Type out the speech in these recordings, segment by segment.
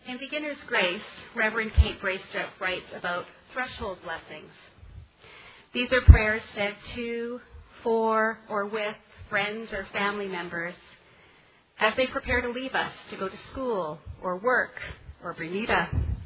In Beginner's Grace, Reverend Kate Braystrup writes about threshold blessings. These are prayers said to, for, or with friends or family members as they prepare to leave us to go to school or work or Bermuda.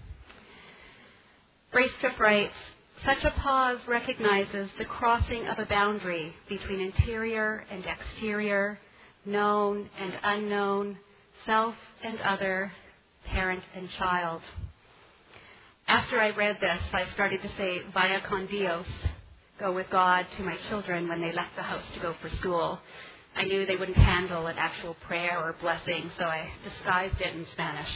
Braystrup writes, such a pause recognizes the crossing of a boundary between interior and exterior, known and unknown, self and other, parent and child. After I read this, I started to say, vaya con Dios, go with God, to my children when they left the house to go for school. I knew they wouldn't handle an actual prayer or blessing, so I disguised it in Spanish.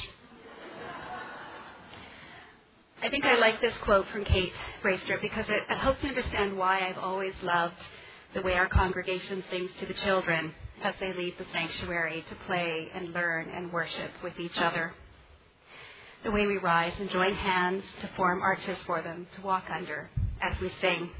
I think I like this quote from Kate Braystrup because it helps me understand why I've always loved the way our congregation sings to the children as they leave the sanctuary to play and learn and worship with each other. The way we rise and join hands to form arches for them to walk under as we sing.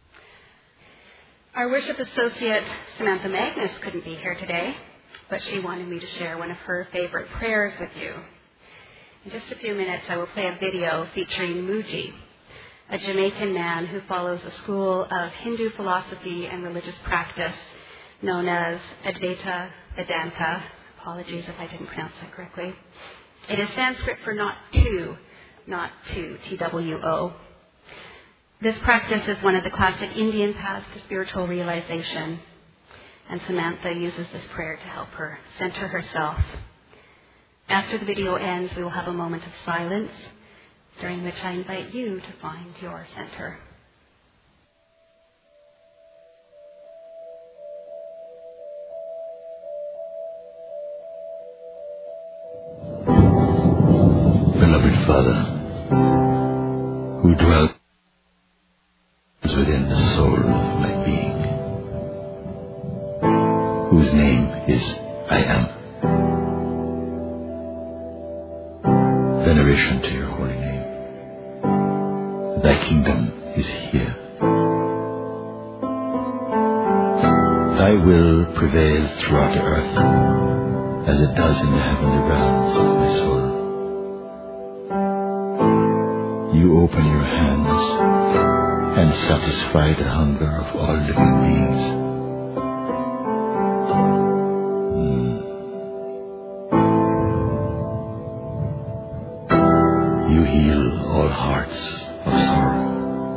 Our worship associate, Samantha Magnus, couldn't be here today, but she wanted me to share one of her favorite prayers with you. In just a few minutes, I will play a video featuring Muji, a Jamaican man who follows a school of Hindu philosophy and religious practice known as Advaita Vedanta. Apologies if I didn't pronounce that correctly. It is Sanskrit for not two, T-W-O. This practice is one of the classic Indian paths to spiritual realization, and Samantha uses this prayer to help her center herself. After the video ends, we will have a moment of silence, during which I invite you to find your center. Beloved Father, who dwells within the soul of my being, whose name is I Am. Veneration to your holy name. Thy kingdom is here. Thy will prevails throughout the earth as it does in the heavenly realms of my soul. You open your hands and satisfy the hunger of all living beings. You heal all hearts of sorrow,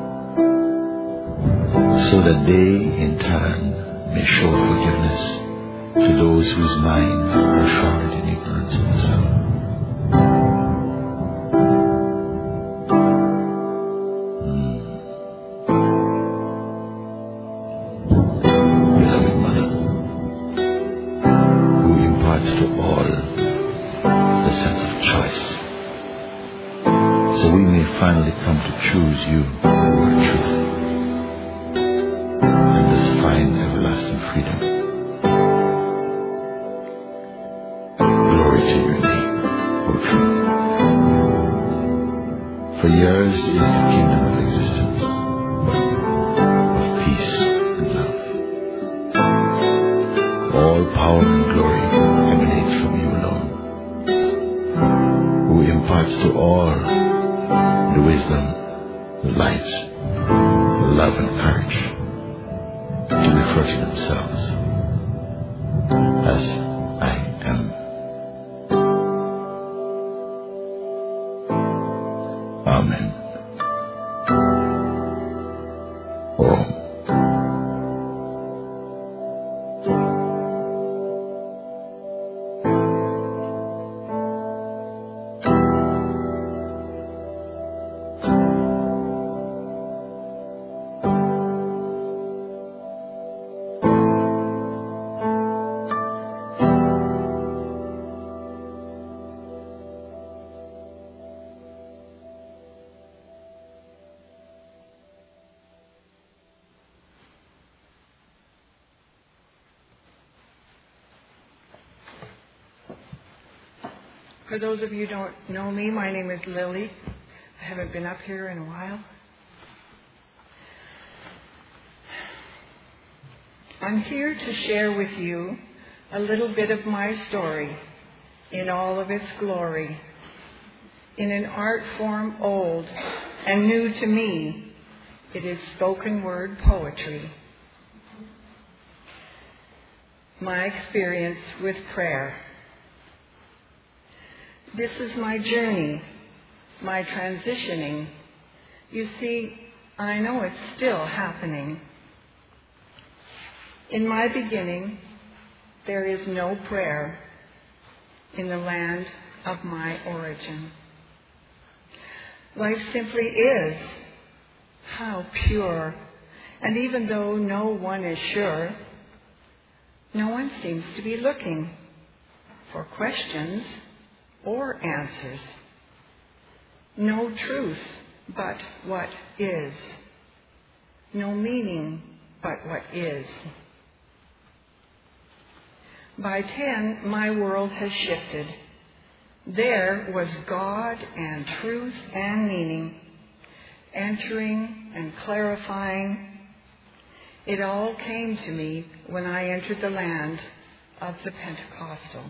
so that they in turn may show forgiveness to those whose minds are shrouded in ignorance of the self. Finally come to choose you, who are truth, and thus find everlasting freedom. Glory to your name, O truth. For yours is the kingdom of existence, of peace and love. All power and glory emanates from you alone, who imparts to all the wisdom, the light, the love and courage to refer to themselves as I am. Amen. Om. For those of you who don't know me, my name is Lily. I haven't been up here in a while. I'm here to share with you a little bit of my story in all of its glory. In an art form old and new to me, it is spoken word poetry. My experience with prayer. This is my journey, my transitioning. You see, I know it's still happening. In my beginning, there is no prayer in the land of my origin. Life simply is. How pure. And even though no one is sure, no one seems to be looking for questions or answers. No truth but what is. No meaning but what is. By 10, my world has shifted. There was God and truth and meaning, entering and clarifying. It all came to me when I entered the land of the Pentecostal.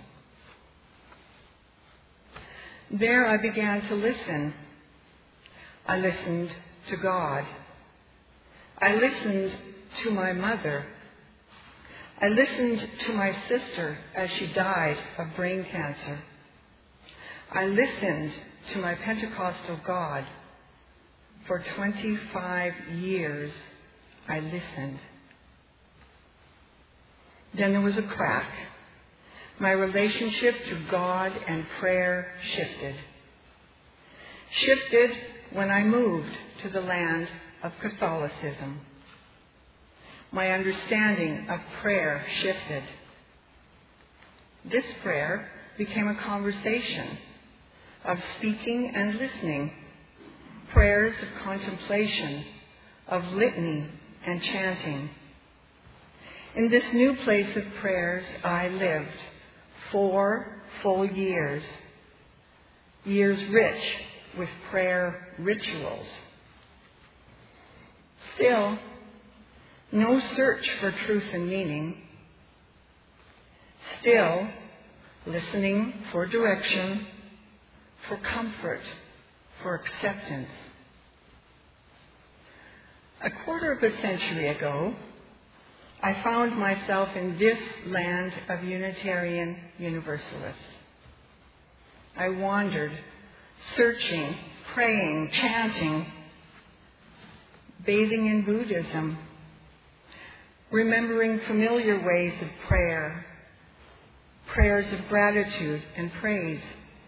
There I began to listen. I listened to God. I listened to my mother. I listened to my sister as she died of brain cancer. I listened to my Pentecostal God. For 25 years, I listened. Then there was a crack. My relationship to God and prayer shifted. Shifted when I moved to the land of Catholicism. My understanding of prayer shifted. This prayer became a conversation of speaking and listening, prayers of contemplation, of litany and chanting. In this new place of prayers, I lived 4 full years, years rich with prayer rituals. Still, no search for truth and meaning. Still, listening for direction, for comfort, for acceptance. A quarter of a century ago, I found myself in this land of Unitarian Universalists. I wandered, searching, praying, chanting, bathing in Buddhism, remembering familiar ways of prayer, prayers of gratitude and praise.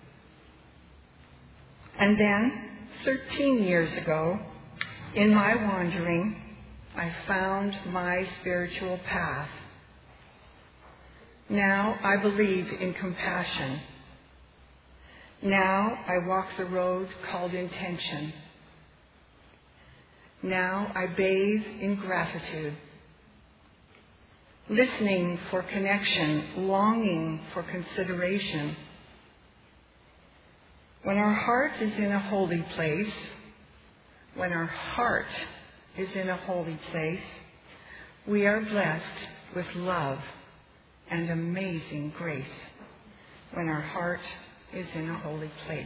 And then, 13 years ago, in my wandering, I found my spiritual path. Now I believe in compassion. Now I walk the road called intention. Now I bathe in gratitude, listening for connection, longing for consideration. When our heart is in a holy place, when our heart is in a holy place, we are blessed with love and amazing grace when our heart is in a holy place.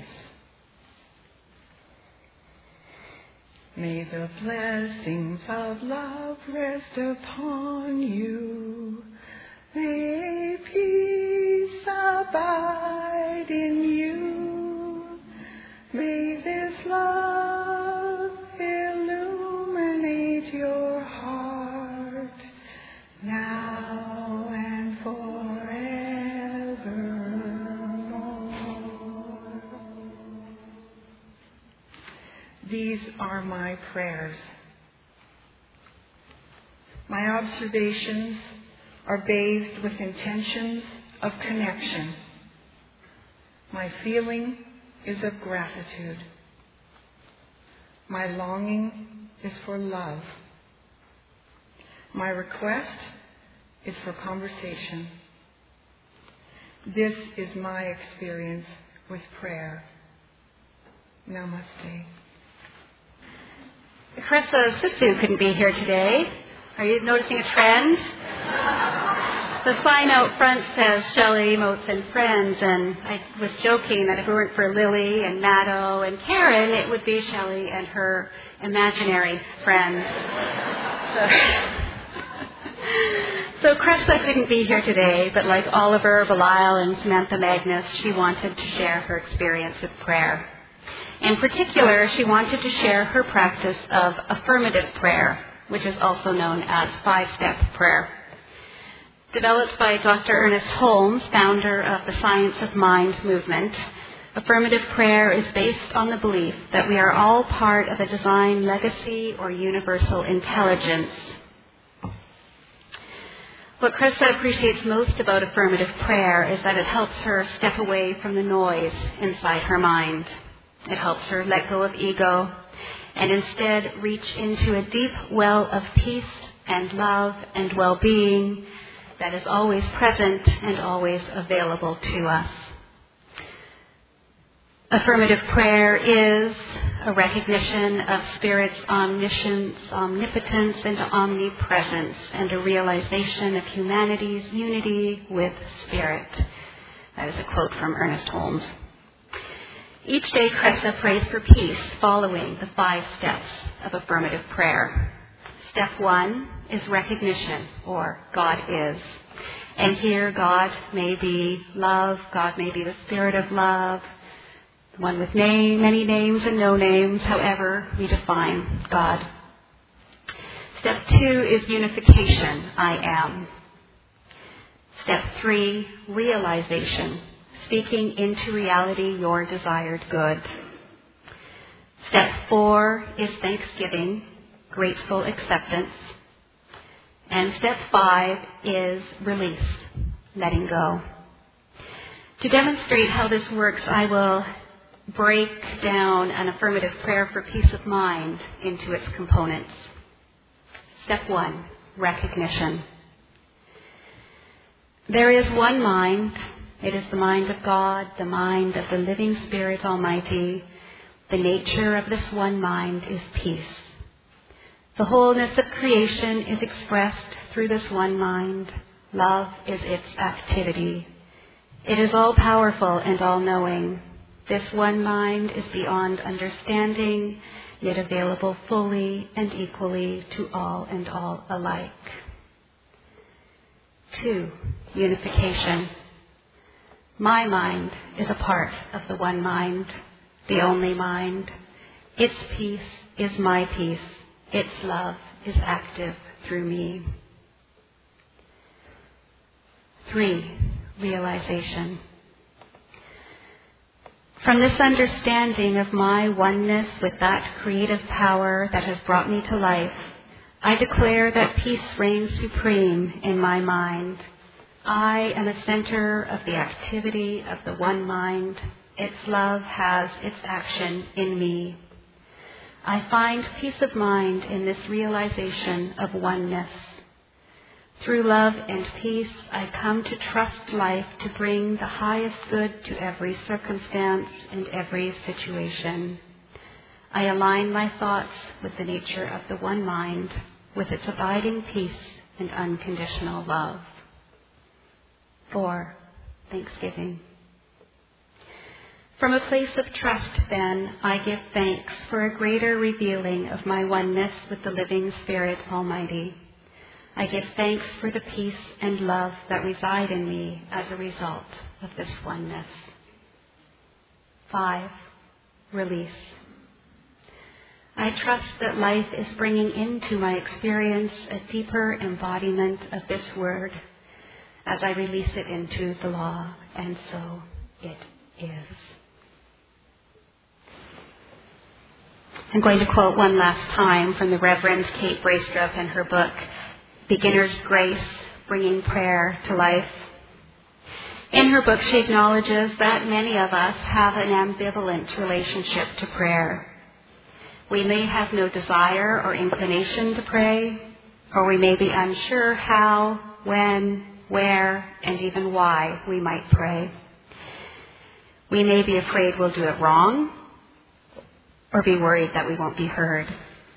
May the blessings of love rest upon you. May peace abide in you. May this love illuminate your heart now and forevermore. These are my prayers. My observations are bathed with intentions of connection. My feeling is of gratitude. My longing is for love. My request is for conversation. This is my experience with prayer. Namaste. Carissa Sisu couldn't be here today. Are you noticing a trend? The sign out front says Shelley, Moats and Friends, and I was joking that if it weren't for Lily and Maddo and Karen, it would be Shelley and her imaginary friends. So Cressida couldn't be here today, but like Oliver, Belial, and Samantha Magnus, she wanted to share her experience with prayer. In particular, she wanted to share her practice of affirmative prayer, which is also known as five-step prayer. Developed by Dr. Ernest Holmes, founder of the Science of Mind movement, affirmative prayer is based on the belief that we are all part of a divine legacy or universal intelligence. What Cressida appreciates most about affirmative prayer is that it helps her step away from the noise inside her mind. It helps her let go of ego and instead reach into a deep well of peace and love and well-being that is always present and always available to us. Affirmative prayer is a recognition of Spirit's omniscience, omnipotence, and omnipresence, and a realization of humanity's unity with Spirit. That is a quote from Ernest Holmes. Each day, Cressida prays for peace following the 5 steps of affirmative prayer. Step 1 is recognition, or God is. And here, God may be love, God may be the Spirit of love, the one with many names and no names, however we define God. Step 2 is unification, I am. Step 3, realization, speaking into reality your desired good. Step 4 is thanksgiving, grateful acceptance. And step 5 is release, letting go. To demonstrate how this works, I will break down an affirmative prayer for peace of mind into its components. Step 1, recognition. There is one mind. It is the mind of God, the mind of the living Spirit Almighty. The nature of this one mind is peace. The wholeness of creation is expressed through this one mind. Love is its activity. It is all-powerful and all-knowing. This one mind is beyond understanding, yet available fully and equally to all and all alike. 2, unification. My mind is a part of the one mind, the only mind. Its peace is my peace. Its love is active through me. 3, realization. From this understanding of my oneness with that creative power that has brought me to life, I declare that peace reigns supreme in my mind. I am the center of the activity of the one mind. Its love has its action in me. I find peace of mind in this realization of oneness. Through love and peace, I come to trust life to bring the highest good to every circumstance and every situation. I align my thoughts with the nature of the one mind, with its abiding peace and unconditional love. 4, thanksgiving. From a place of trust, then, I give thanks for a greater revealing of my oneness with the living Spirit Almighty. I give thanks for the peace and love that reside in me as a result of this oneness. 5, release. I trust that life is bringing into my experience a deeper embodiment of this word as I release it into the law, and so it is. I'm going to quote one last time from the Reverend Kate Braestrup in her book, Beginner's Grace, Bringing Prayer to Life. In her book, she acknowledges that many of us have an ambivalent relationship to prayer. We may have no desire or inclination to pray, or we may be unsure how, when, where, and even why we might pray. We may be afraid we'll do it wrong, or be worried that we won't be heard.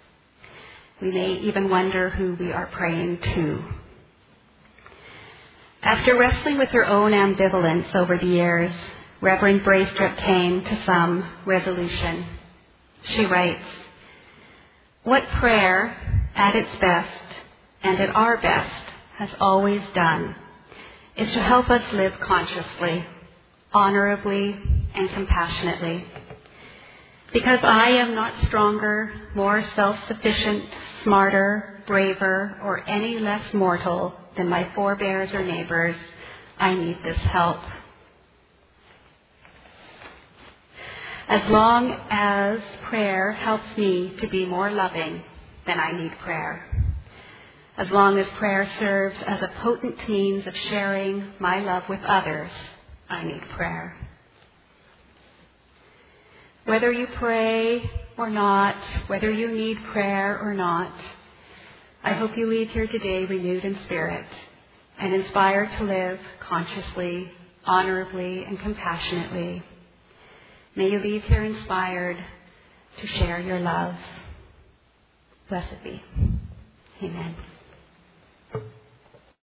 We may even wonder who we are praying to. After wrestling with her own ambivalence over the years, Reverend Braystrip came to some resolution. She writes, "What prayer, at its best and at our best, has always done is to help us live consciously, honorably, and compassionately. Because I am not stronger, more self-sufficient, smarter, braver, or any less mortal than my forebears or neighbors, I need this help. As long as prayer helps me to be more loving, then I need prayer. As long as prayer serves as a potent means of sharing my love with others, I need prayer." Whether you pray or not, whether you need prayer or not, I hope you leave here today renewed in spirit and inspired to live consciously, honorably, and compassionately. May you leave here inspired to share your love. Blessed be. Amen.